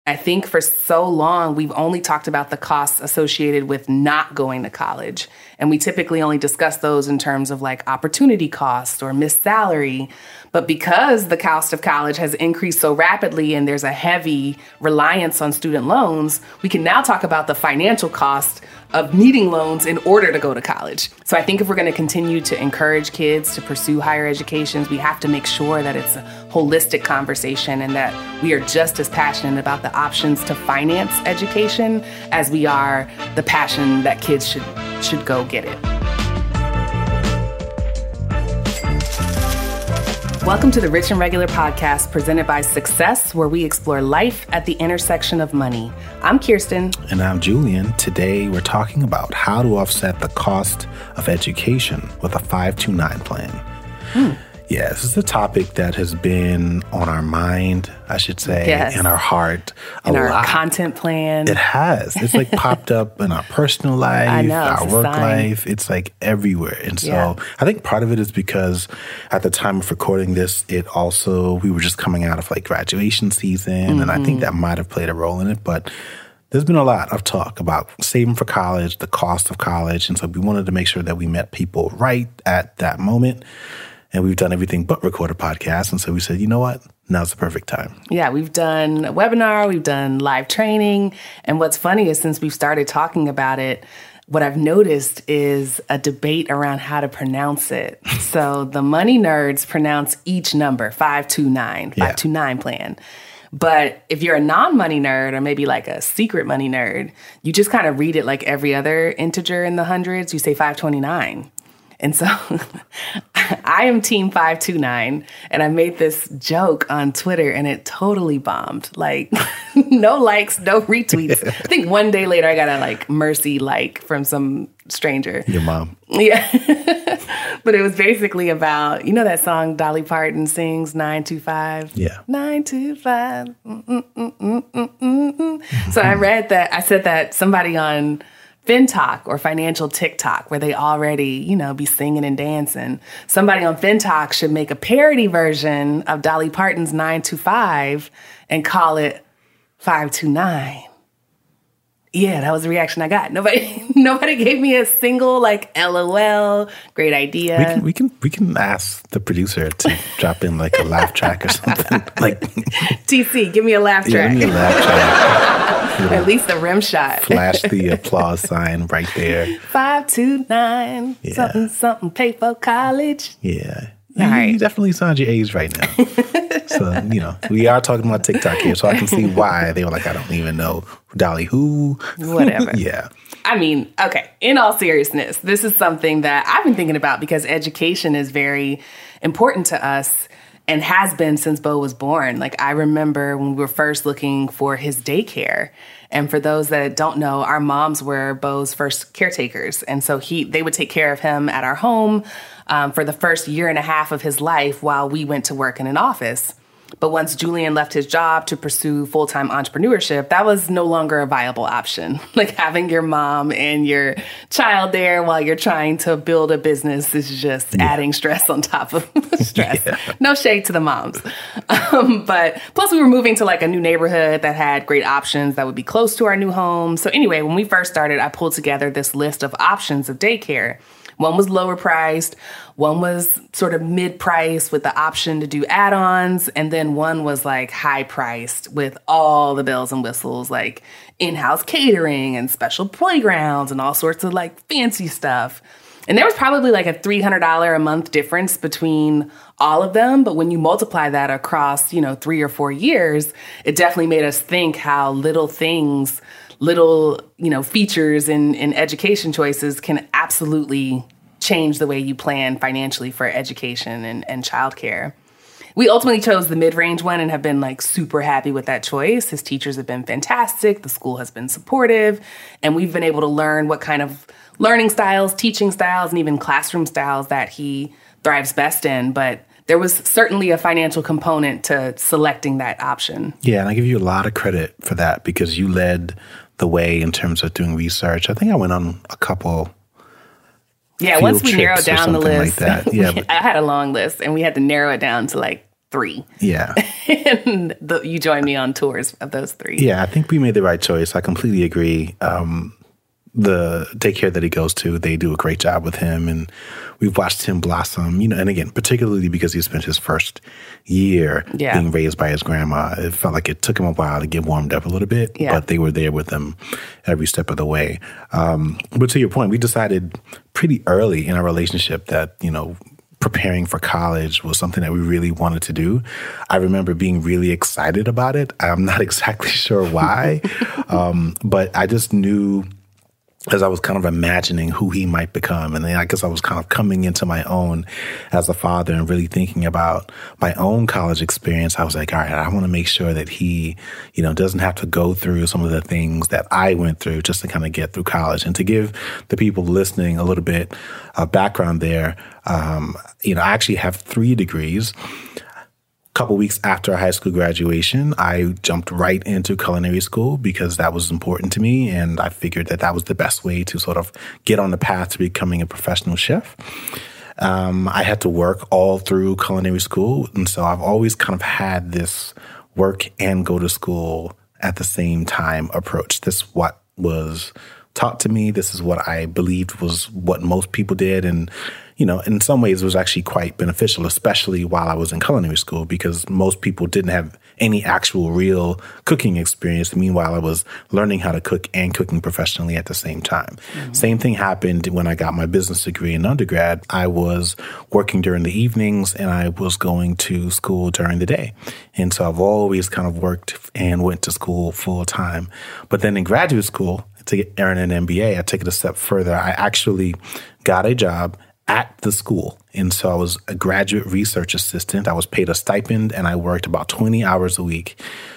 I think for so long, we've only talked about the costs associated with not going to college. And we typically only discuss those in terms of like opportunity cost or missed salary. But because the cost of college has increased so rapidly and there's a heavy reliance on student loans, we can now talk about the financial cost of needing loans in order to go to college. So I think if we're going to continue to encourage kids to pursue higher educations, we have to make sure that it's a holistic conversation and that we are just as passionate about the options to finance education as we are the passion that kids should go get it. Welcome to the Rich and Regular podcast presented by Success, where we explore life at the intersection of money. I'm Kirsten. And I'm Julian. Today, we're talking about how to offset the cost of education with a 529 plan. Yeah, this is a topic that has been on our mind, I should say, yes. in our heart in a our lot. Content plan. It has. It's like popped up in our personal life, I know, our work life. It's like everywhere. And so I think part of it is because at the time of recording this, we were just coming out of like graduation season. And I think that might have played a role in it. But there's been a lot of talk about saving for college, the cost of college. And so we wanted to make sure that we met people right at that moment. And we've done everything but record a podcast. And so we said, you know what? Now's the perfect time. Yeah, we've done a webinar, we've done live training. And what's funny is since we've started talking about it, what I've noticed is a debate around how to pronounce it. So the money nerds pronounce each number, 529 plan. But if you're a non-money nerd or maybe like a secret money nerd, you just kind of read it like every other integer in the hundreds. You say 529. And so I am team 529, and I made this joke on Twitter, and it totally bombed. Like, no likes, no retweets. I think one day later, I got a like mercy like from some stranger. Your mom. Yeah. But it was basically about, you know that song Dolly Parton sings, 925? Yeah. 925. So I said that somebody on FinTalk or Financial TikTok, where they already, be singing and dancing. Somebody on FinTalk should make a parody version of Dolly Parton's 925 and call it 529. Yeah, that was the reaction I got. Nobody gave me a single like LOL. Great idea. We can ask the producer to drop in like a laugh track or something. Like TC, give me a laugh track. Give me a laugh track. At least a rim shot. Flash the applause sign right there. 529. Yeah. Something. Pay for college. Yeah. All right. You definitely sound your age right now. So, we are talking about TikTok here, so I can see why they were like, I don't even know Dolly who. Whatever. Yeah. I mean, okay, in all seriousness, this is something that I've been thinking about because education is very important to us and has been since Bo was born. Like, I remember when we were first looking for his daycare. And for those that don't know, our moms were Bo's first caretakers. And so they would take care of him at our home for the first year and a half of his life while we went to work in an office. But once Julian left his job to pursue full-time entrepreneurship, that was no longer a viable option. Like having your mom and your child there while you're trying to build a business is just adding stress on top of stress. Yeah. No shade to the moms. But plus we were moving to like a new neighborhood that had great options that would be close to our new home. So anyway, when we first started, I pulled together this list of options of daycare. One was lower priced, one was sort of mid-priced with the option to do add-ons, and then one was like high-priced with all the bells and whistles, like in-house catering and special playgrounds and all sorts of like fancy stuff. And there was probably like a $300 a month difference between all of them, but when you multiply that across, 3 or 4 years, it definitely made us think how little features in education choices can absolutely change the way you plan financially for education and childcare. We ultimately chose the mid-range one and have been like super happy with that choice. His teachers have been fantastic. The school has been supportive, and we've been able to learn what kind of learning styles, teaching styles, and even classroom styles that he thrives best in. But there was certainly a financial component to selecting that option. Yeah, and I give you a lot of credit for that because you led the way in terms of doing research. I think I went on a couple once we narrowed down the list, like that. Yeah, I had a long list and we had to narrow it down to like 3. Yeah. And you joined me on tours of those 3. Yeah, I think we made the right choice. I completely agree. The daycare that he goes to, they do a great job with him, and we've watched him blossom, and again, particularly because he spent his first year being raised by his grandma. It felt like it took him a while to get warmed up a little bit, but they were there with him every step of the way. But to your point, we decided pretty early in our relationship that, preparing for college was something that we really wanted to do. I remember being really excited about it. I'm not exactly sure why, but I just knew, as I was kind of imagining who he might become. And then I guess I was kind of coming into my own as a father and really thinking about my own college experience. I was like, all right, I want to make sure that he, doesn't have to go through some of the things that I went through just to kind of get through college. And to give the people listening a little bit of background there, I actually have 3 degrees. Couple weeks after high school graduation, I jumped right into culinary school because that was important to me, and I figured that was the best way to sort of get on the path to becoming a professional chef. I had to work all through culinary school, and so I've always kind of had this work and go to school at the same time approach. This is what was taught to me. This is what I believed was what most people did, and in some ways it was actually quite beneficial, especially while I was in culinary school, because most people didn't have any actual real cooking experience. Meanwhile, I was learning how to cook and cooking professionally at the same time. Mm-hmm. Same thing happened when I got my business degree in undergrad. I was working during the evenings and I was going to school during the day. And so I've always kind of worked and went to school full time. But then in graduate school, to earn an MBA, I took it a step further. I actually got a job at the school. And so I was a graduate research assistant. I was paid a stipend and I worked about 20 hours a week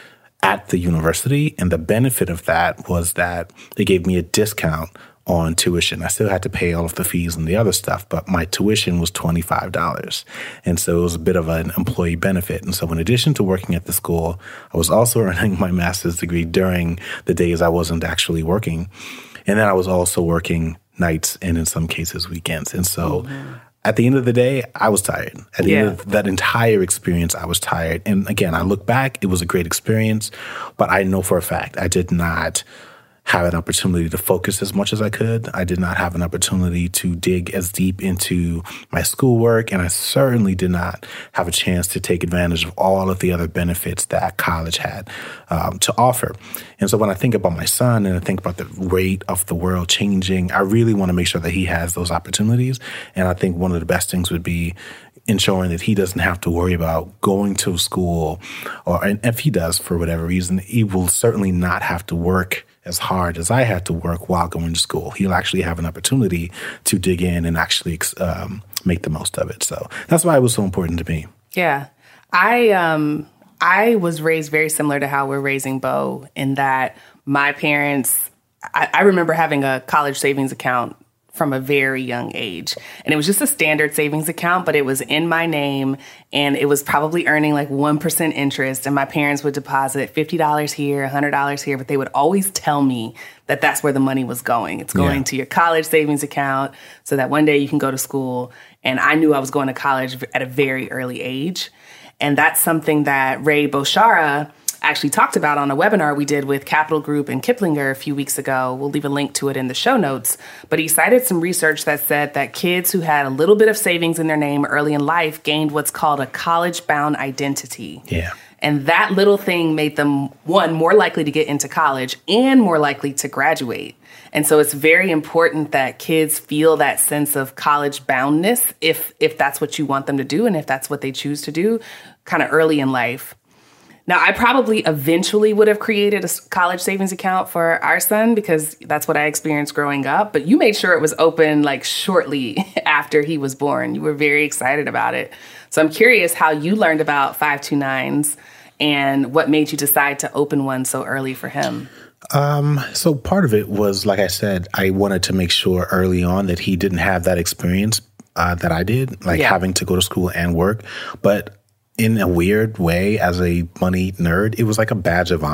at the university. And the benefit of that was that they gave me a discount on tuition. I still had to pay all of the fees and the other stuff, but my tuition was $25. And so it was a bit of an employee benefit. And so in addition to working at the school, I was also earning my master's degree during the days I wasn't actually working. And then I was also working nights and in some cases weekends. And so at the end of the day, I was tired. At the end of that entire experience, I was tired. And again, I look back, it was a great experience, but I know for a fact I did not have an opportunity to focus as much as I could. I did not have an opportunity to dig as deep into my schoolwork, and I certainly did not have a chance to take advantage of all of the other benefits that college had to offer. And so when I think about my son and I think about the rate of the world changing, I really want to make sure that he has those opportunities. And I think one of the best things would be ensuring that he doesn't have to worry about going to school, and if he does for whatever reason, he will certainly not have to work as hard as I had to work while going to school. He'll actually have an opportunity to dig in and actually make the most of it. So that's why it was so important to me. Yeah. I was raised very similar to how we're raising Bo, in that my parents, I remember having a college savings account from a very young age. And it was just a standard savings account, but it was in my name and it was probably earning like 1% interest. And my parents would deposit $50 here, $100 here, but they would always tell me that that's where the money was going. It's going to your college savings account so that one day you can go to school. And I knew I was going to college at a very early age. And that's something that Ray Boshara actually talked about on a webinar we did with Capital Group and Kiplinger a few weeks ago. We'll leave a link to it in the show notes. But he cited some research that said that kids who had a little bit of savings in their name early in life gained what's called a college-bound identity. Yeah. And that little thing made them, one, more likely to get into college and more likely to graduate. And so it's very important that kids feel that sense of college boundness if that's what you want them to do and if that's what they choose to do kind of early in life. Now, I probably eventually would have created a college savings account for our son because that's what I experienced growing up. But you made sure it was open like shortly after he was born. You were very excited about it. So I'm curious how you learned about 529s and what made you decide to open one so early for him. So part of it was, like I said, I wanted to make sure early on that he didn't have that experience that I did, like having to go to school and work. But in a weird way, as a money nerd, it was like a badge of honor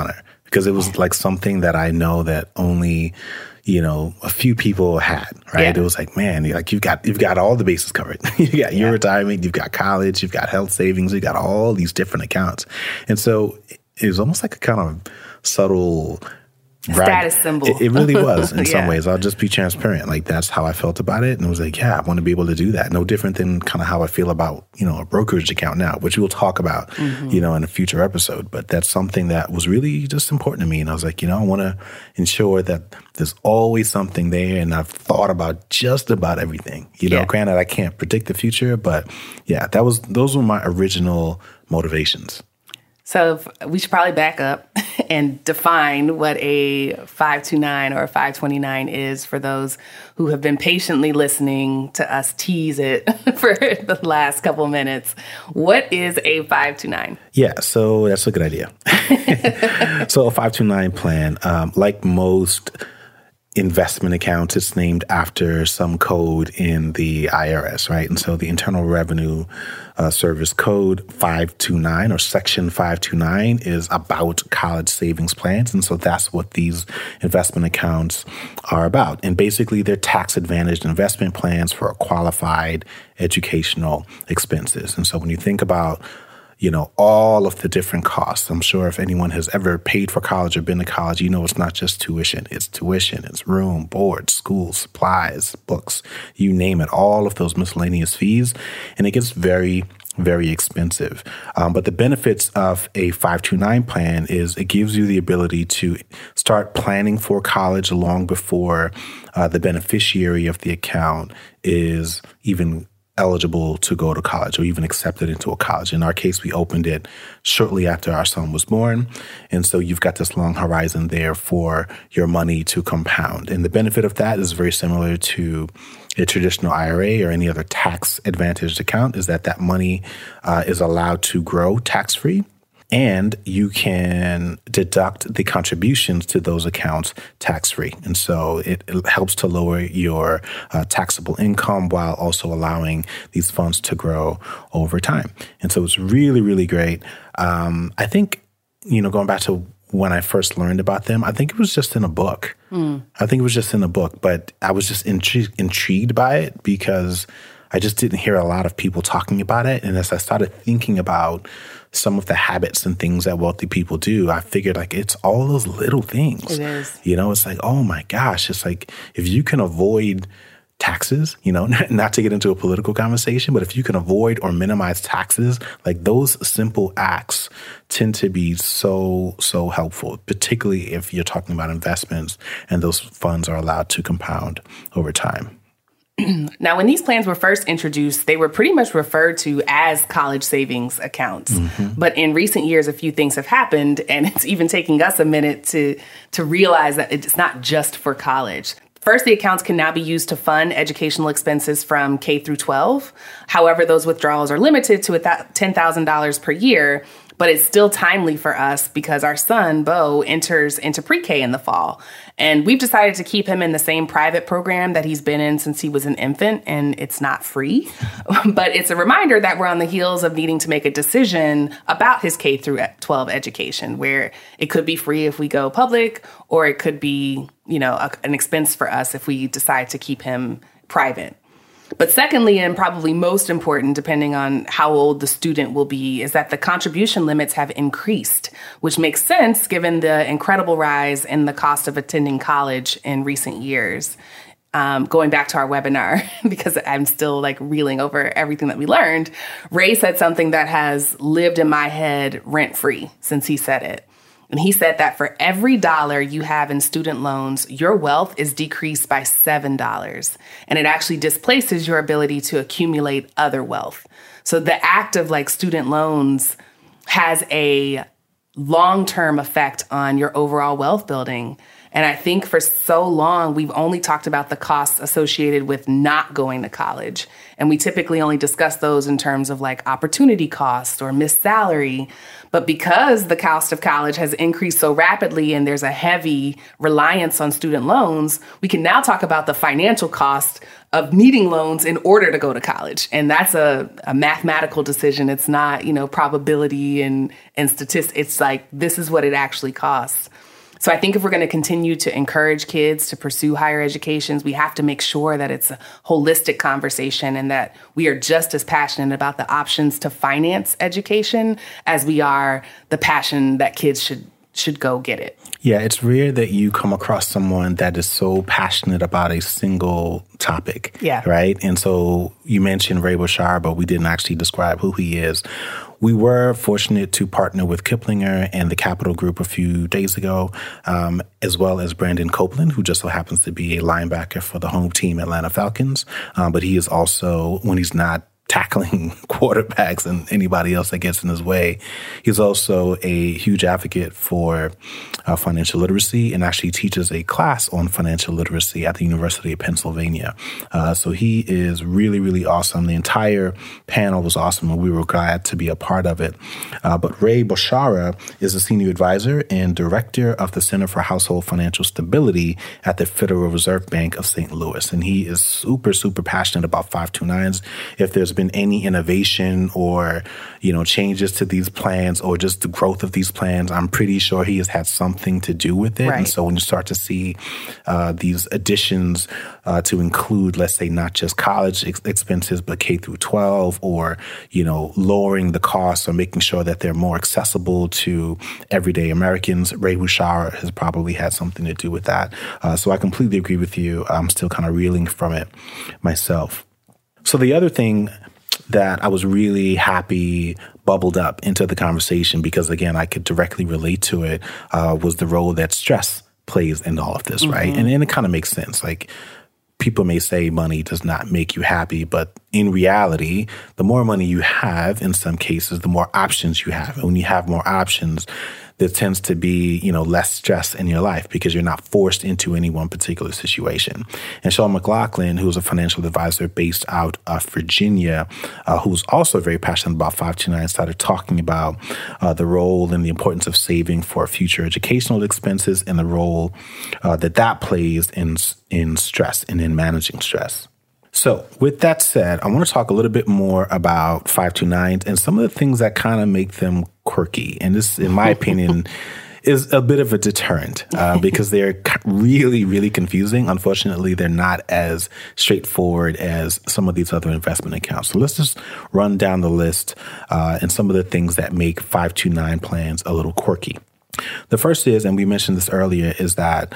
because it was like something that I know that only, a few people had, right? Yeah. It was like, man, you've got all the bases covered. You got your retirement, you've got college, you've got health savings, you got all these different accounts. And so it was almost like a kind of subtle status symbol. It really was in some ways. I'll just be transparent. Like, that's how I felt about it. And it was like, I want to be able to do that. No different than kind of how I feel about, a brokerage account now, which we'll talk about, in a future episode. But that's something that was really just important to me. And I was like, I want to ensure that there's always something there. And I've thought about just about everything. Granted, I can't predict the future, but those were my original motivations. So we should probably back up and define what a 529 or a 529 is for those who have been patiently listening to us tease it for the last couple minutes. What is a 529? Yeah, so that's a good idea. So a 529 plan, like most investment accounts, it's named after some code in the IRS, right? And so the Internal Revenue Service Code 529 or Section 529 is about college savings plans. And so that's what these investment accounts are about. And basically, they're tax-advantaged investment plans for qualified educational expenses. And so when you think about all of the different costs. I'm sure if anyone has ever paid for college or been to college, it's not just tuition. It's tuition, it's room, board, school, supplies, books, you name it, all of those miscellaneous fees. And it gets very, very expensive. But the benefits of a 529 plan is it gives you the ability to start planning for college long before the beneficiary of the account is even eligible to go to college or even accepted into a college. In our case, we opened it shortly after our son was born. And so you've got this long horizon there for your money to compound. And the benefit of that is very similar to a traditional IRA or any other tax-advantaged account, is that money is allowed to grow tax-free. And you can deduct the contributions to those accounts tax-free. And so it helps to lower your taxable income while also allowing these funds to grow over time. And so it's really, really great. I think, going back to when I first learned about them, I think it was just in a book. But I was just intrigued by it because I just didn't hear a lot of people talking about it. And as I started thinking about some of the habits and things that wealthy people do, I figured it's all those little things. It is. It's like, oh my gosh, it's like if you can avoid taxes, not to get into a political conversation, but if you can avoid or minimize taxes, like those simple acts tend to be so, so helpful, particularly if you're talking about investments and those funds are allowed to compound over time. Now, when these plans were first introduced, they were pretty much referred to as college savings accounts. But in recent years, a few things have happened, and it's even taking us a minute to realize that it's not just for college. First, the accounts can now be used to fund educational expenses from K through 12. However, those withdrawals are limited to $10,000 per year. But it's still timely for us because our son, Bo, enters into pre-K in the fall. And we've decided to keep him in the same private program that he's been in since he was an infant, and it's not free. But it's a reminder that we're on the heels of needing to make a decision about his K through 12 education, where it could be free if we go public, or it could be, an expense for us if we decide to keep him private. But secondly, and probably most important, depending on how old the student will be, is that the contribution limits have increased, which makes sense given the incredible rise in the cost of attending college in recent years. Going back to our webinar, because I'm still reeling over everything that we learned, Ray said something that has lived in my head rent-free since he said it. And he said that for every $1 you have in student loans, your wealth is decreased by $7. And it actually displaces your ability to accumulate other wealth. So the act of student loans has a long-term effect on your overall wealth building. And I think for so long, we've only talked about the costs associated with not going to college. And we typically only discuss those in terms of opportunity cost or missed salary. But because the cost of college has increased so rapidly and there's a heavy reliance on student loans, we can now talk about the financial cost of needing loans in order to go to college. And that's a mathematical decision. It's not, probability and statistics. It's this is what it actually costs. So I think if we're going to continue to encourage kids to pursue higher educations, we have to make sure that it's a holistic conversation and that we are just as passionate about the options to finance education as we are the passion that kids should go get it. Yeah, it's rare that you come across someone that is so passionate about a single topic. Yeah. Right? And so you mentioned Ray Boshara, but we didn't actually describe who he is. We were fortunate to partner with Kiplinger and the Capital Group a few days ago, as well as Brandon Copeland, who just so happens to be a linebacker for the home team Atlanta Falcons. But he is also, when he's not tackling quarterbacks and anybody else that gets in his way, he's also a huge advocate for financial literacy and actually teaches a class on financial literacy at the University of Pennsylvania. So he is really, really awesome. The entire panel was awesome, and we were glad to be a part of it. But Ray Boshara is a senior advisor and director of the Center for Household Financial Stability at the Federal Reserve Bank of St. Louis. And he is super, super passionate about 529s. If there's been any innovation or, changes to these plans or just the growth of these plans, I'm pretty sure he has had something to do with it. Right. And so when you start to see these additions to include, let's say, not just college expenses, but K through 12, or, lowering the costs or making sure that they're more accessible to everyday Americans, Ray Boshara has probably had something to do with that. So I completely agree with you. I'm still kind of reeling from it myself. So the other thing that I was really happy bubbled up into the conversation, because, again, I could directly relate to it, was the role that stress plays in all of this, right? And it kind of makes sense. Like, people may say money does not make you happy, but in reality, the more money you have, in some cases, the more options you have. And when you have more options, there tends to be, less stress in your life because you're not forced into any one particular situation. And Sean McLaughlin, who's a financial advisor based out of Virginia, who's also very passionate about 529, started talking about the role and the importance of saving for future educational expenses and the role that plays in stress and in managing stress. So with that said, I want to talk a little bit more about 529s and some of the things that kind of make them quirky. And this, in my opinion, is a bit of a deterrent because they're really, really confusing. Unfortunately, they're not as straightforward as some of these other investment accounts. So let's just run down the list and some of the things that make 529 plans a little quirky. The first is, and we mentioned this earlier, is that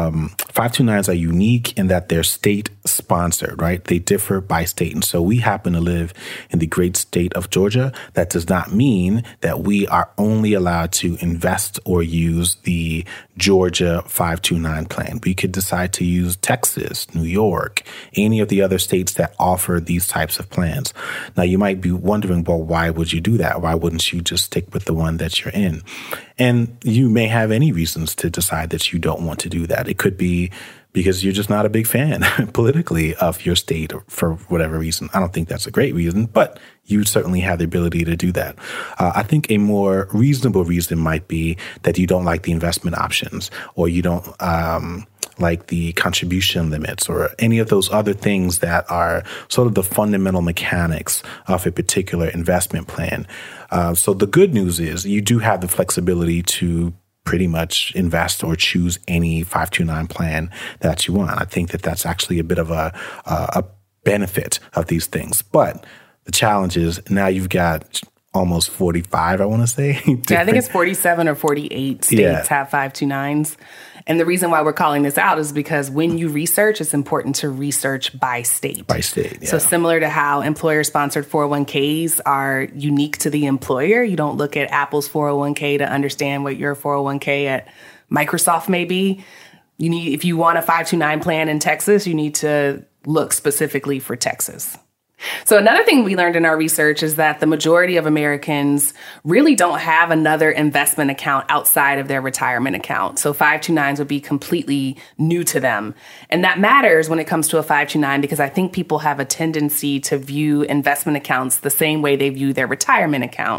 529s are unique in that they're state-sponsored, right? They differ by state. And so we happen to live in the great state of Georgia. That does not mean that we are only allowed to invest or use the Georgia 529 plan. We could decide to use Texas, New York, any of the other states that offer these types of plans. Now, you might be wondering, well, why would you do that? Why wouldn't you just stick with the one that you're in? And you may have any reasons to decide that you don't want to do that. It could be because you're just not a big fan politically of your state for whatever reason. I don't think that's a great reason, but you certainly have the ability to do that. I think a more reasonable reason might be that you don't like the investment options, or you don't like the contribution limits, or any of those other things that are sort of the fundamental mechanics of a particular investment plan. So the good news is you do have the flexibility to pretty much invest or choose any 529 plan that you want. I think that that's actually a bit of a benefit of these things. But the challenge is now you've got almost 45, I want to say. Yeah, I think it's 47 or 48 states have 529s. And the reason why we're calling this out is because when you research, it's important to research by state. By state, yeah. So similar to how employer-sponsored 401ks are unique to the employer, you don't look at Apple's 401k to understand what your 401k at Microsoft may be. If you want a 529 plan in Texas, you need to look specifically for Texas. So another thing we learned in our research is that the majority of Americans really don't have another investment account outside of their retirement account. So 529s would be completely new to them. And that matters when it comes to a 529 because I think people have a tendency to view investment accounts the same way they view their retirement account.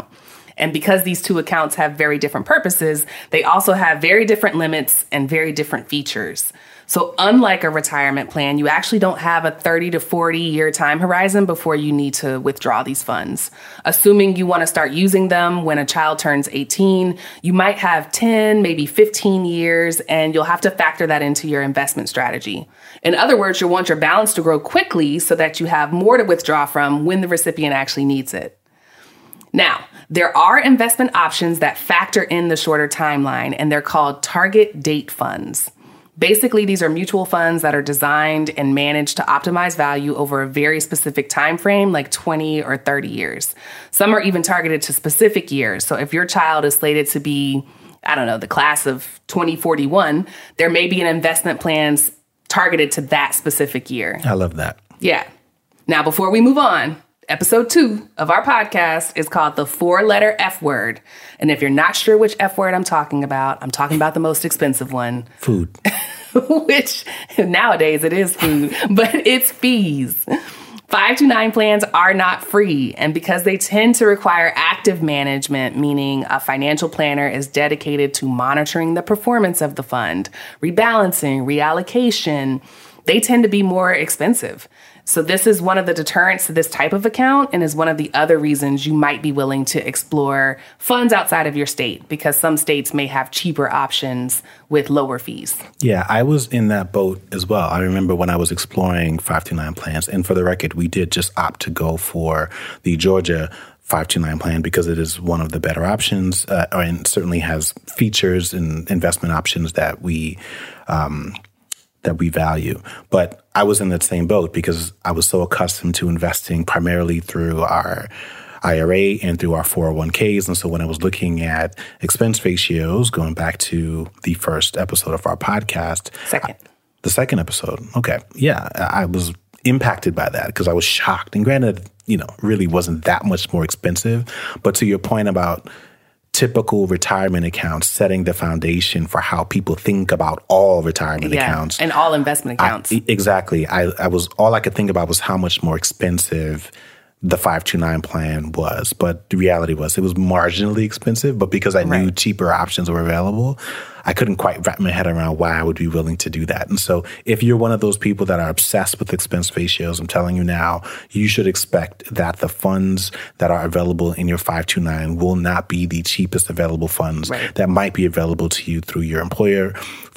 And because these two accounts have very different purposes, they also have very different limits and very different features. So unlike a retirement plan, you actually don't have a 30 to 40 year time horizon before you need to withdraw these funds. Assuming you want to start using them when a child turns 18, you might have 10, maybe 15 years, and you'll have to factor that into your investment strategy. In other words, you'll want your balance to grow quickly so that you have more to withdraw from when the recipient actually needs it. Now, there are investment options that factor in the shorter timeline, and they're called target date funds. Basically, these are mutual funds that are designed and managed to optimize value over a very specific time frame, like 20 or 30 years. Some are even targeted to specific years. So if your child is slated to be, the class of 2041, there may be an investment plan targeted to that specific year. I love that. Yeah. Now, before we move on, episode 2 of our podcast is called The 4-Letter F Word. And if you're not sure which F word I'm talking about the most expensive one. Food. Which nowadays it is food, but it's fees. 529 plans are not free. And because they tend to require active management, meaning a financial planner is dedicated to monitoring the performance of the fund, rebalancing, reallocation, they tend to be more expensive. So this is one of the deterrents to this type of account and is one of the other reasons you might be willing to explore funds outside of your state, because some states may have cheaper options with lower fees. Yeah, I was in that boat as well. I remember when I was exploring 529 plans, and for the record, we did just opt to go for the Georgia 529 plan because it is one of the better options and certainly has features and investment options that we value. But I was in that same boat because I was so accustomed to investing primarily through our IRA and through our 401ks. And so when I was looking at expense ratios, going back to the first episode of our podcast. The second episode. Okay. Yeah. I was impacted by that because I was shocked. And granted, really wasn't that much more expensive. But to your point about typical retirement accounts setting the foundation for how people think about all retirement accounts. And all investment accounts. Exactly. All I could think about was how much more expensive the 529 plan was. But the reality was it was marginally expensive. But because I knew cheaper options were available, I couldn't quite wrap my head around why I would be willing to do that. And so if you're one of those people that are obsessed with expense ratios, I'm telling you now, you should expect that the funds that are available in your 529 will not be the cheapest available funds that might be available to you through your employer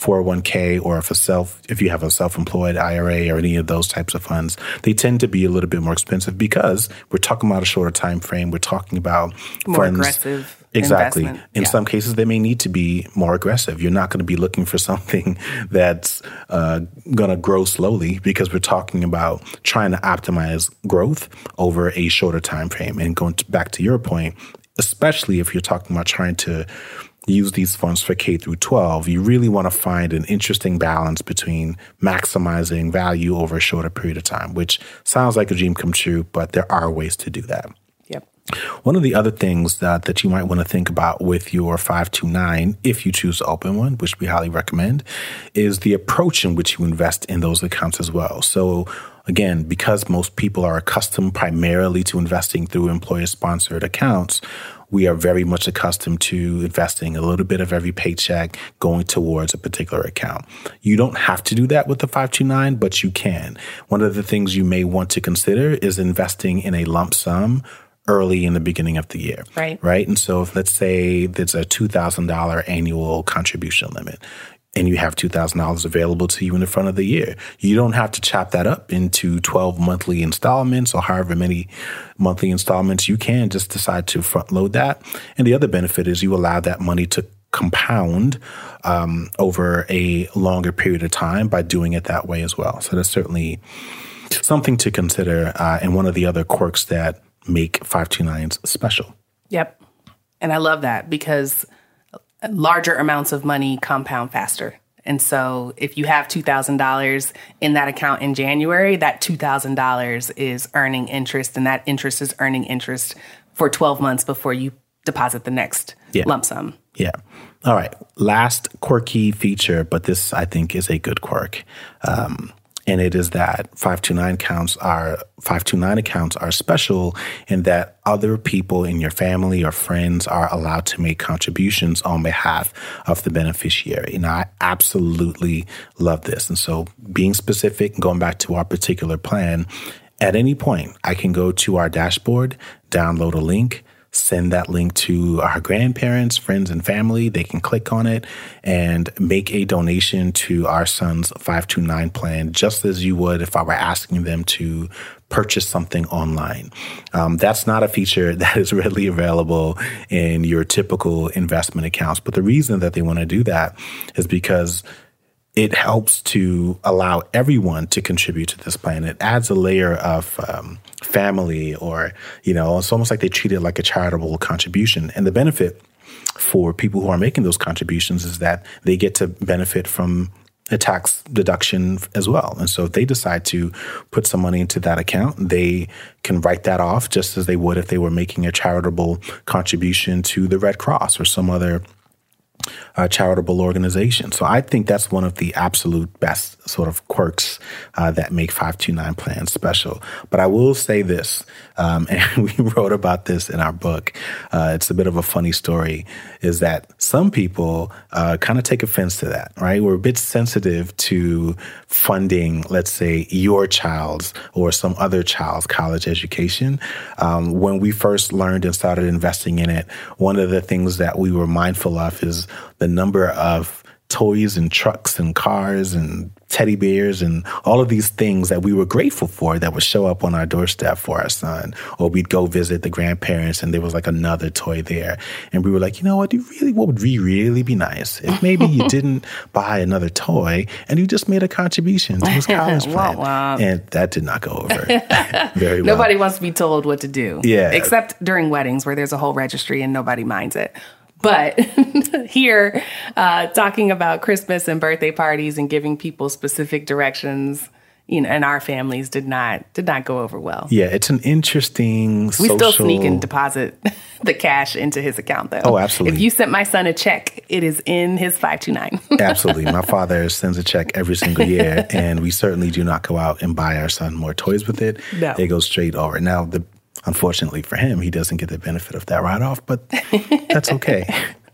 401k, or if you have a self-employed IRA or any of those types of funds. They tend to be a little bit more expensive because we're talking about a shorter time frame. We're talking about more funds. Aggressive. Exactly. In some cases, they may need to be more aggressive. You're not going to be looking for something that's going to grow slowly because we're talking about trying to optimize growth over a shorter time frame. And going back to your point, especially if you're talking about trying to use these funds for K through 12, you really want to find an interesting balance between maximizing value over a shorter period of time, which sounds like a dream come true, but there are ways to do that. One of the other things that you might want to think about with your 529, if you choose to open one, which we highly recommend, is the approach in which you invest in those accounts as well. So again, because most people are accustomed primarily to investing through employer-sponsored accounts, we are very much accustomed to investing a little bit of every paycheck going towards a particular account. You don't have to do that with the 529, but you can. One of the things you may want to consider is investing in a lump sum early in the beginning of the year. Right. And so if let's say there's a $2,000 annual contribution limit and you have $2,000 available to you in the front of the year, you don't have to chop that up into 12 monthly installments or however many monthly installments. You can just decide to front load that. And the other benefit is you allow that money to compound over a longer period of time by doing it that way as well. So that's certainly something to consider and one of the other quirks that make 529s special. Yep. And I love that because larger amounts of money compound faster. And so if you have $2,000 in that account in January, that $2,000 is earning interest, and that interest is earning interest for 12 months before you deposit the next lump sum. Yeah. All right. Last quirky feature, but this I think is a good quirk. And it is that 529 accounts are special in that other people in your family or friends are allowed to make contributions on behalf of the beneficiary. And I absolutely love this. And so being specific, going back to our particular plan, at any point, I can go to our dashboard, download a link, send that link to our grandparents, friends, and family. They can click on it and make a donation to our son's 529 plan, just as you would if I were asking them to purchase something online. That's not a feature that is readily available in your typical investment accounts. But the reason that they want to do that is because it helps to allow everyone to contribute to this plan. It adds a layer of family, or, it's almost like they treat it like a charitable contribution. And the benefit for people who are making those contributions is that they get to benefit from a tax deduction as well. And so if they decide to put some money into that account, they can write that off just as they would if they were making a charitable contribution to the Red Cross or some other charitable organization. So I think that's one of the absolute best sort of quirks that make 529 plans special. But I will say this, and we wrote about this in our book. It's a bit of a funny story, is that some people kind of take offense to that, right? We're a bit sensitive to funding, let's say, your child's or some other child's college education. When we first learned and started investing in it, one of the things that we were mindful of is the number of toys and trucks and cars and teddy bears and all of these things that we were grateful for that would show up on our doorstep for our son. Or we'd go visit the grandparents and there was like another toy there. And we were like, what would really be nice if maybe you didn't buy another toy and you just made a contribution to his college plan. And that did not go over very well. Nobody wants to be told what to do. Yeah. Except during weddings where there's a whole registry and nobody minds it. But here, talking about Christmas and birthday parties and giving people specific directions, and our families did not go over well. Yeah, it's an interesting We still sneak and deposit the cash into his account, though. Oh, absolutely. If you sent my son a check, it is in his 529. Absolutely. My father sends a check every single year, and we certainly do not go out and buy our son more toys with it. No. They go straight over. Now, unfortunately for him, he doesn't get the benefit of that write-off, but that's okay.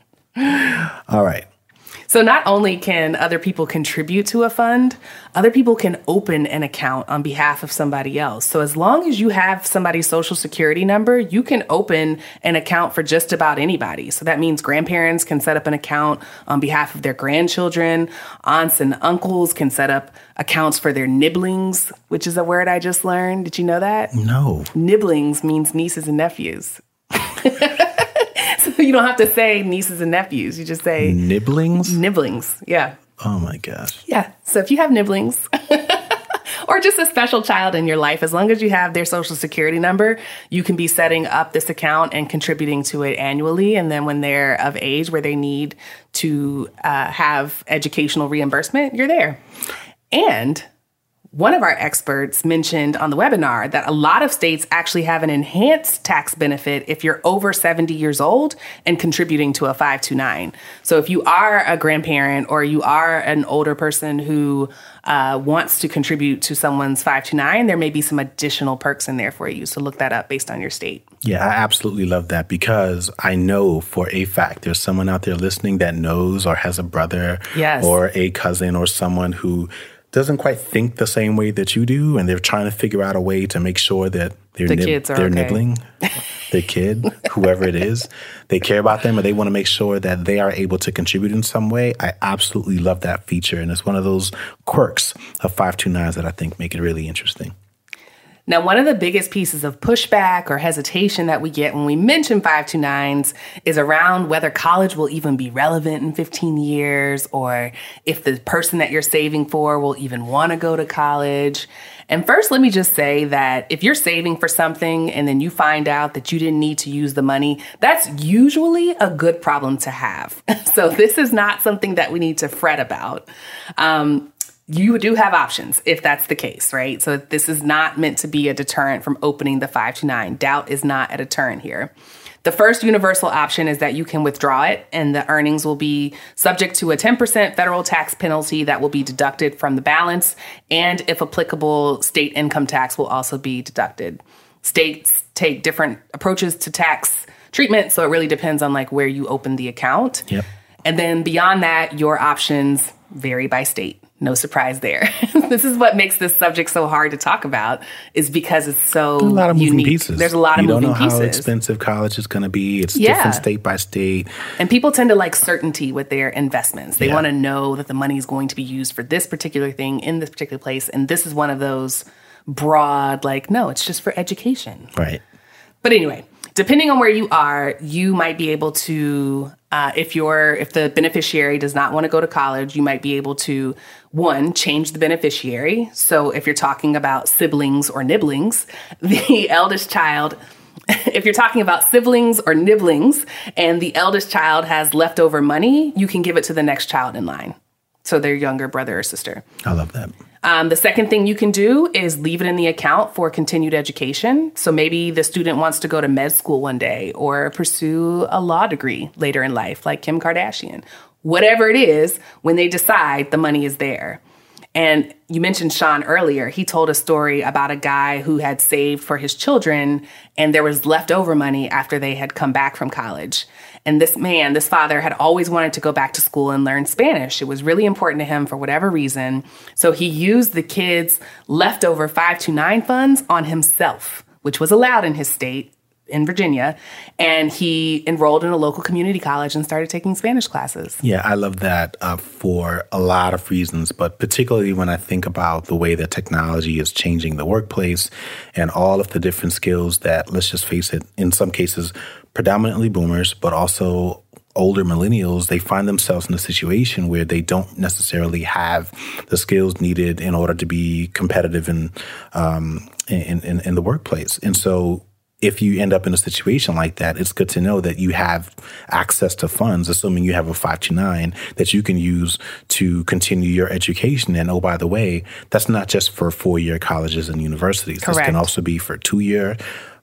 All right. So not only can other people contribute to a fund, other people can open an account on behalf of somebody else. So as long as you have somebody's social security number, you can open an account for just about anybody. So that means grandparents can set up an account on behalf of their grandchildren. Aunts and uncles can set up accounts for their nibblings, which is a word I just learned. Did you know that? No. Nibblings means nieces and nephews. So you don't have to say nieces and nephews. You just say... Nibblings? Nibblings, yeah. Oh, my gosh. Yeah. So if you have nibblings or just a special child in your life, as long as you have their social security number, you can be setting up this account and contributing to it annually. And then when they're of age where they need to have educational reimbursement, you're there. And one of our experts mentioned on the webinar that a lot of states actually have an enhanced tax benefit if you're over 70 years old and contributing to a 529. So if you are a grandparent or you are an older person who wants to contribute to someone's 529, there may be some additional perks in there for you. So look that up based on your state. Yeah, I absolutely love that because I know for a fact there's someone out there listening that knows or has a brother or a cousin or someone who doesn't quite think the same way that you do, and they're trying to figure out a way to make sure that they're nibbling, their kid, whoever it is, they care about them, and they want to make sure that they are able to contribute in some way. I absolutely love that feature, and it's one of those quirks of 529s that I think make it really interesting. Now, one of the biggest pieces of pushback or hesitation that we get when we mention 529s is around whether college will even be relevant in 15 years or if the person that you're saving for will even want to go to college. And first, let me just say that if you're saving for something and then you find out that you didn't need to use the money, that's usually a good problem to have. So this is not something that we need to fret about. You do have options if that's the case, right? So this is not meant to be a deterrent from opening the 529. Doubt is not a deterrent here. The first universal option is that you can withdraw it, and the earnings will be subject to a 10% federal tax penalty that will be deducted from the balance, and if applicable, state income tax will also be deducted. States take different approaches to tax treatment, so it really depends on like where you open the account. Yep. And then beyond that, your options vary by state. No surprise there. This is what makes this subject so hard to talk about, is because it's so unique. A lot of moving pieces. There's a lot of moving pieces. You don't know how expensive college is going to be. It's different state by state. And people tend to like certainty with their investments. They want to know that the money is going to be used for this particular thing in this particular place. And this is one of those broad, like, no, it's just for education. Right. But anyway, depending on where you are, you might be able to, if the beneficiary does not want to go to college, you might be able to, one, change the beneficiary. So if you're talking about siblings or nibblings, the eldest child, if you're talking about siblings or nibblings and the eldest child has leftover money, you can give it to the next child in line. So their younger brother or sister. I love that. The second thing you can do is leave it in the account for continued education. So maybe the student wants to go to med school one day or pursue a law degree later in life, like Kim Kardashian. Whatever it is, when they decide, the money is there. And you mentioned Sean earlier. He told a story about a guy who had saved for his children, and there was leftover money after they had come back from college. And this father had always wanted to go back to school and learn Spanish. It was really important to him for whatever reason. So he used the kids' leftover 529 funds on himself, which was allowed in his state in Virginia. And he enrolled in a local community college and started taking Spanish classes. Yeah, I love that for a lot of reasons, but particularly when I think about the way that technology is changing the workplace and all of the different skills that, let's just face it, in some cases, predominantly boomers, but also older millennials, they find themselves in a situation where they don't necessarily have the skills needed in order to be competitive in the workplace. And so if you end up in a situation like that, it's good to know that you have access to funds, assuming you have a 529, that you can use to continue your education. And oh, by the way, that's not just for 4-year colleges and universities. Correct. This can also be for 2-year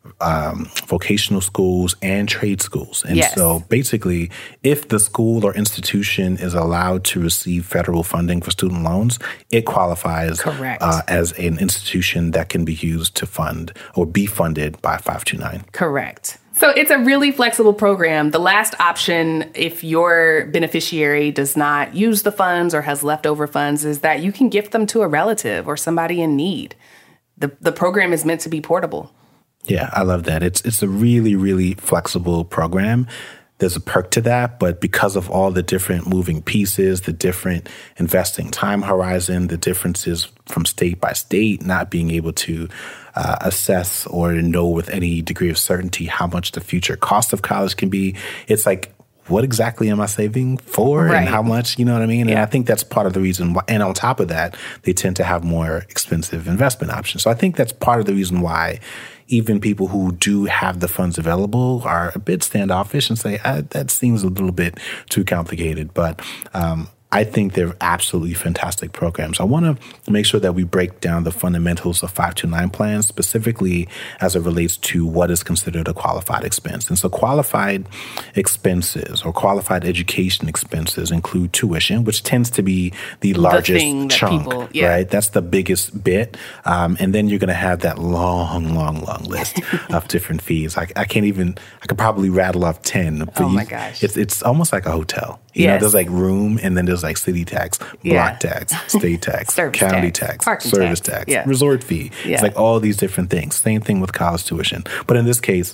vocational schools and trade schools. And so basically, if the school or institution is allowed to receive federal funding for student loans, it qualifies as an institution that can be used to fund or be funded by 529. Correct. So it's a really flexible program. The last option, if your beneficiary does not use the funds or has leftover funds, is that you can gift them to a relative or somebody in need. The program is meant to be portable. Yeah, I love that. It's a really, really flexible program. There's a perk to that, but because of all the different moving pieces, the different investing time horizon, the differences from state by state, not being able to assess or know with any degree of certainty how much the future cost of college can be, it's like, what exactly am I saving for and how much, you know what I mean? And I think that's part of the reason why. And on top of that, they tend to have more expensive investment options. So I think that's part of the reason why even people who do have the funds available are a bit standoffish and say, that seems a little bit too complicated. But I think they're absolutely fantastic programs. I want to make sure that we break down the fundamentals of 529 plans, specifically as it relates to what is considered a qualified expense. And so qualified expenses or qualified education expenses include tuition, which tends to be the largest chunk, right? That's the biggest bit. And then you're going to have that long list of different fees. I could probably rattle off 10. Oh my gosh. It's almost like a hotel. You know, there's like room, and then there's like city tax, block tax, state tax, county tax, service tax, resort fee. It's like all these different things. Same thing with college tuition. But in this case,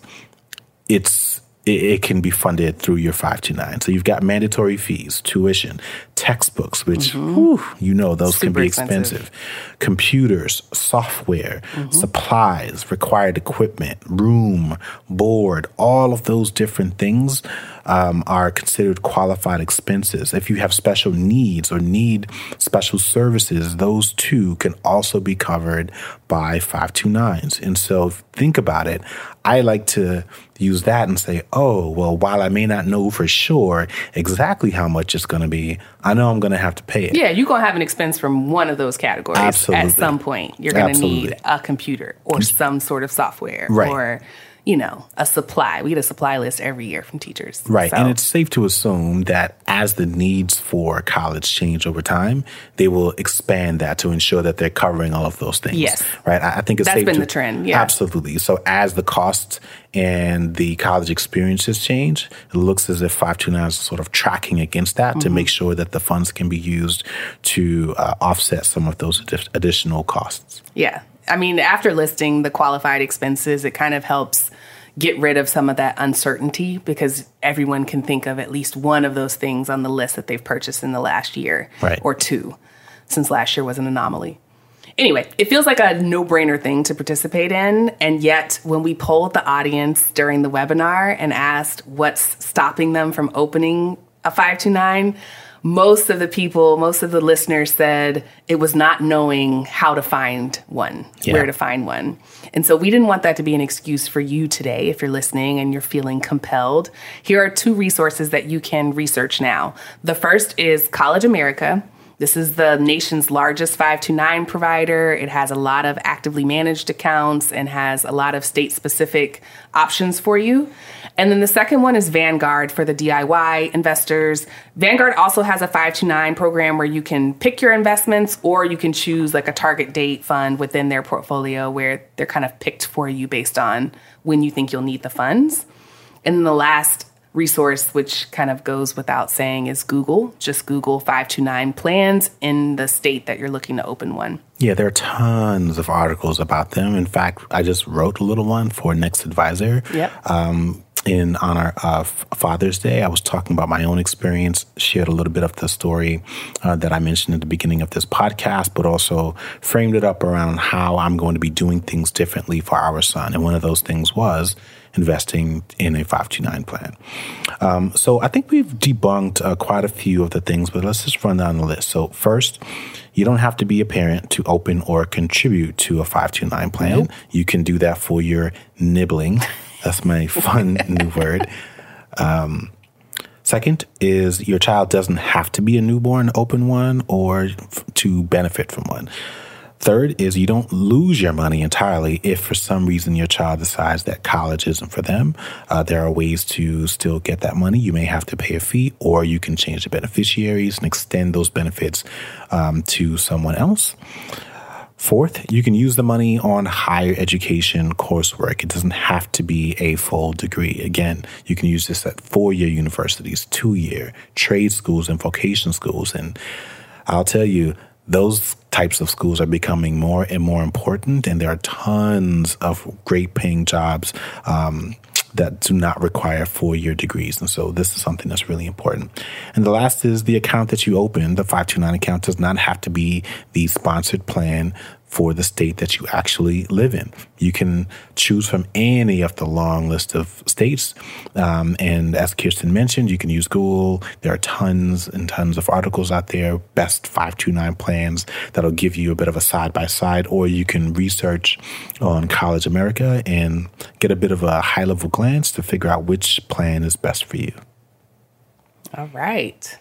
it can be funded through your 529. So you've got mandatory fees, tuition, textbooks, which, those can be expensive. Computers, software, supplies, required equipment, room, board, all of those different things are considered qualified expenses. If you have special needs or need special services, those too can also be covered by 529s. And so think about it. I like to use that and say, oh, well, while I may not know for sure exactly how much it's going to be, I know I'm going to have to pay it. Yeah, you're going to have an expense from one of those categories. Absolutely. At some point. You're going to need a computer or some sort of software or a supply. We get a supply list every year from teachers. Right. So, and it's safe to assume that as the needs for college change over time, they will expand that to ensure that they're covering all of those things. Yes. Right. I think it's that's safe been to, the trend. Yeah. Absolutely. So as the costs and the college experiences change, it looks as if 529 is sort of tracking against that to make sure that the funds can be used to offset some of those additional costs. Yeah. I mean, after listing the qualified expenses, it kind of helps get rid of some of that uncertainty because everyone can think of at least one of those things on the list that they've purchased in the last year or two, since last year was an anomaly. Anyway, it feels like a no-brainer thing to participate in. And yet, when we polled the audience during the webinar and asked what's stopping them from opening a 529, most of the listeners said it was not knowing how to find one, where to find one. And so we didn't want that to be an excuse for you today if you're listening and you're feeling compelled. Here are 2 resources that you can research now. The first is College America. This is the nation's largest 529 provider. It has a lot of actively managed accounts and has a lot of state-specific options for you. And then the second one is Vanguard for the DIY investors. Vanguard also has a 529 program where you can pick your investments or you can choose like a target date fund within their portfolio where they're kind of picked for you based on when you think you'll need the funds. And then the last resource, which kind of goes without saying, is Google. Just Google 529 plans in the state that you're looking to open one. Yeah, there are tons of articles about them. In fact, I just wrote a little one for Next Advisor. In honor of Father's Day. I was talking about my own experience, shared a little bit of the story that I mentioned at the beginning of this podcast, but also framed it up around how I'm going to be doing things differently for our son. And one of those things was investing in a 529 plan. So I think we've debunked quite a few of the things, but let's just run down the list. So first, you don't have to be a parent to open or contribute to a 529 plan. Nope. You can do that for your nibbling. That's my fun new word. Second is your child doesn't have to be a newborn to open one or to benefit from one. Third is you don't lose your money entirely if for some reason your child decides that college isn't for them. There are ways to still get that money. You may have to pay a fee, or you can change the beneficiaries and extend those benefits to someone else. Fourth, you can use the money on higher education coursework. It doesn't have to be a full degree. Again, you can use this at 4-year universities, 2-year trade schools and vocation schools. And I'll tell you, those types of schools are becoming more and more important, and there are tons of great paying jobs that do not require 4-year degrees. And so this is something that's really important. And the last is the account that you open, the 529 account, does not have to be the sponsored plan for the state that you actually live in. You can choose from any of the long list of states. And as Kirsten mentioned, you can use Google. There are tons and tons of articles out there, best 529 plans that'll give you a bit of a side-by-side, or you can research on College America and get a bit of a high-level glance to figure out which plan is best for you. All right.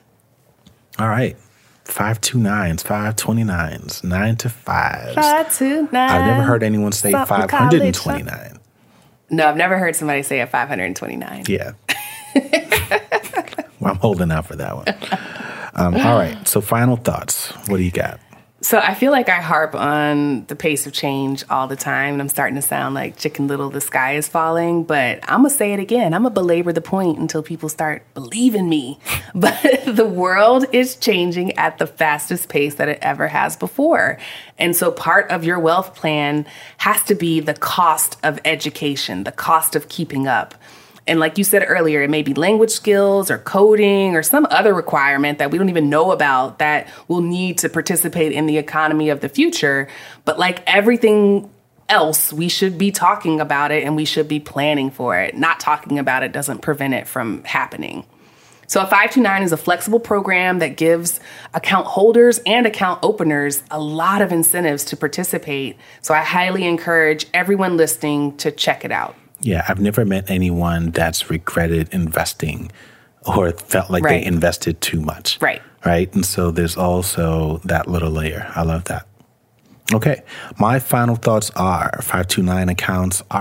529s, 529s, 9 to 5s. 529. I've never heard anyone say 529. No, I've never heard somebody say a 529. Yeah. Well, I'm holding out for that one. All right. So final thoughts. What do you got? So I feel like I harp on the pace of change all the time, and I'm starting to sound like Chicken Little, the sky is falling, but I'm going to say it again. I'm going to belabor the point until people start believing me. But the world is changing at the fastest pace that it ever has before. And so part of your wealth plan has to be the cost of education, the cost of keeping up. And like you said earlier, it may be language skills or coding or some other requirement that we don't even know about that we'll need to participate in the economy of the future. But like everything else, we should be talking about it and we should be planning for it. Not talking about it doesn't prevent it from happening. So a 529 is a flexible program that gives account holders and account openers a lot of incentives to participate. So I highly encourage everyone listening to check it out. Yeah, I've never met anyone that's regretted investing or felt like they invested too much. Right. And so there's also that little layer. I love that. Okay. My final thoughts are 529 accounts are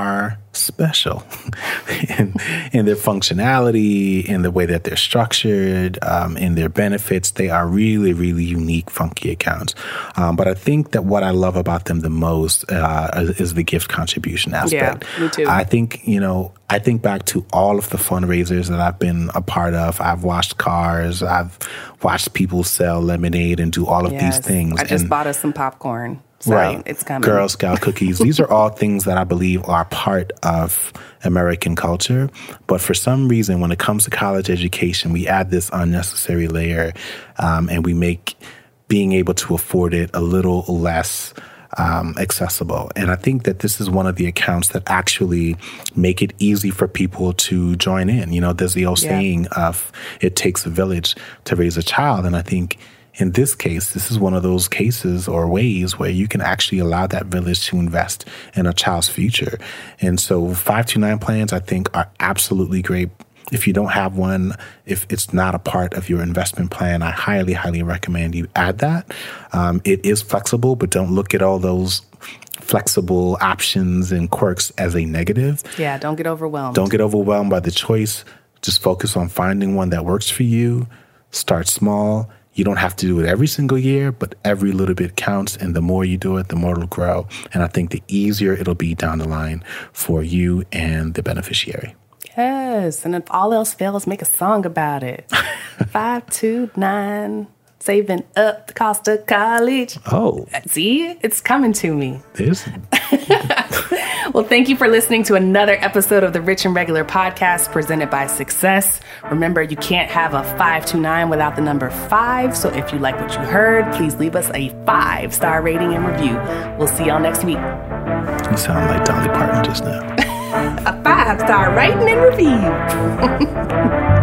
special in their functionality, in the way that they're structured, in their benefits. They are really, really unique, funky accounts. But I think that what I love about them the most is the gift contribution aspect. Yeah, me too. I think back to all of the fundraisers that I've been a part of. I've washed cars. I've watched people sell lemonade and do all of these things. I just bought us some popcorn. So right. It's coming. Girl Scout cookies. These are all things that I believe are part of American culture. But for some reason, when it comes to college education, we add this unnecessary layer and we make being able to afford it a little less accessible. And I think that this is one of the accounts that actually make it easy for people to join in. You know, there's the old saying of it takes a village to raise a child. And I think in this case, this is one of those cases or ways where you can actually allow that village to invest in a child's future. And so 529 plans, I think, are absolutely great. If you don't have one, if it's not a part of your investment plan, I highly, highly recommend you add that. It is flexible, but don't look at all those flexible options and quirks as a negative. Yeah, don't get overwhelmed. Don't get overwhelmed by the choice. Just focus on finding one that works for you. Start small. You don't have to do it every single year, but every little bit counts. And the more you do it, the more it'll grow. And I think the easier it'll be down the line for you and the beneficiary. Yes. And if all else fails, make a song about it. 529, saving up the cost of college. Oh. See, it's coming to me. There's... Well, thank you for listening to another episode of the Rich and Regular podcast presented by Success. Remember, you can't have a 529 without the number 5. So if you like what you heard, please leave us a 5-star rating and review. We'll see y'all next week. You sound like Dolly Parton just now. A 5-star rating and review.